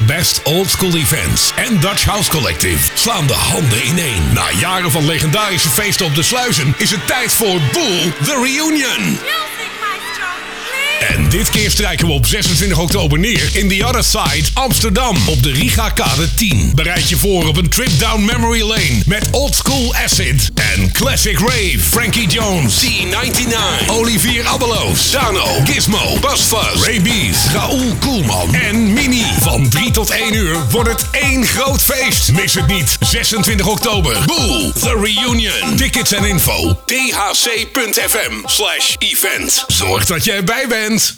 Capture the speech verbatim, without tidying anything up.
Best Old School Events en Dutch House Collective slaan de handen ineen. Na jaren van legendarische feesten op de Sluizen is het tijd voor Boel The Reunion. En dit keer strijken we op zesentwintig oktober neer in The Other Side, Amsterdam, op de Riga-kade tien. Bereid je voor op een trip down memory lane met Old School Acid en Classic Rave, Frankie Jones, C negenennegentig, Olivier Abeloos, Dano, Gizmo, Buzzfuzz, Ray Bees, Raoul Koelman en Mini. Van drie tot één uur wordt het één groot feest. Mis het niet. zesentwintig oktober. Boel The Reunion. Tickets en info. dhc.fm slash event. Zorg dat je erbij bent.